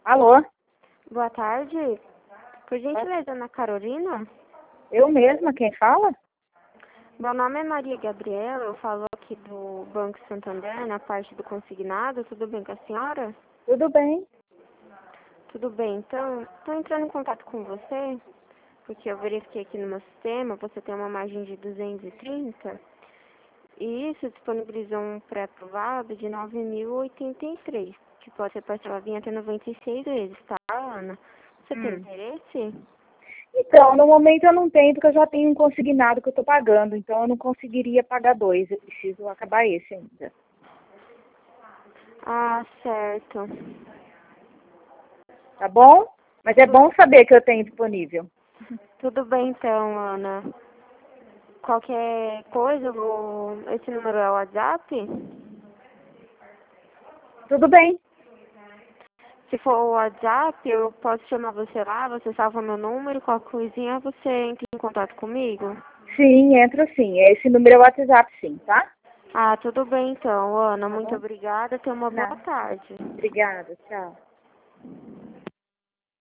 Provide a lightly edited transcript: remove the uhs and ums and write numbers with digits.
Alô? Boa tarde. Por gentileza, Ana Carolina? Eu mesma, quem fala? Meu nome é Maria Gabriela, eu falo aqui do Banco Santander, na parte do consignado. Tudo bem com a senhora? Tudo bem. Tudo bem, então, estou entrando em contato com você, porque eu verifiquei aqui no meu sistema, você tem uma margem de 230, e isso disponibilizou um pré-aprovado de 9.083, que pode ser parcelado em até 96 vezes, tá, Ana? Você tem interesse? Então, no momento eu não tenho, porque eu já tenho um consignado que eu estou pagando, então eu não conseguiria pagar dois, eu preciso acabar esse ainda. Ah, certo. Tá bom? Mas é bom saber que eu tenho disponível. Tudo bem então, Ana. Qualquer coisa, esse número é o WhatsApp? Tudo bem. Se for o WhatsApp, eu posso chamar você lá, você salva meu número, qualquer coisinha você entra em contato comigo? Sim, entra sim. Esse número é o WhatsApp, sim, tá? Ah, tudo bem então, Ana. Tá Muito bom? obrigada. Tenha uma boa Não. tarde. Obrigada, tchau.